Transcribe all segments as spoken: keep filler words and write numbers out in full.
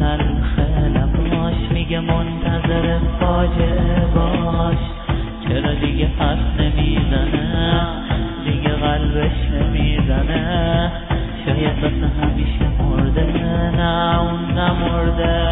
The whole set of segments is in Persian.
تلخه لباش میگه منتظر فاجعه باش. چرا دیگه حرف نمیزنه، دیگه قلبش نمیزنه، شاید واسه همیشه مرده. نه اون نمرده،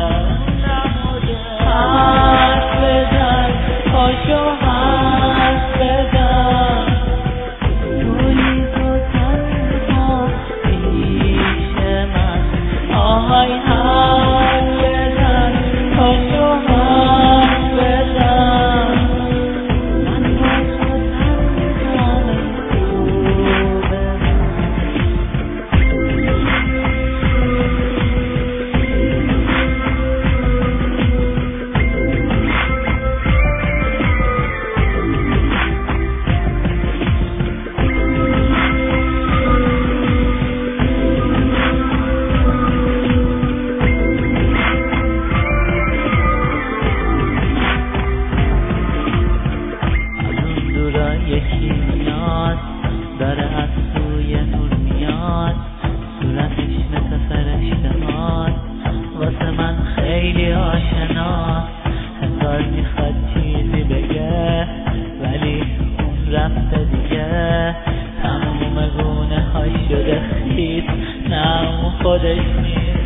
حرف بزن پاشو حرف بزن، توی تو تنها پیش من. آهای حرف بزن پاشو حرف بزن، من با تو تنها خوبه. یکی میاد داره از سوی نور میاد، صورتش مثل فرشته‌هاست، واسه من خیلی آشناست. انگار میخواد چیزی بگه ولی اون رفته دیگه، تموم گونه ها شده خیس، نه اون خودش نیست.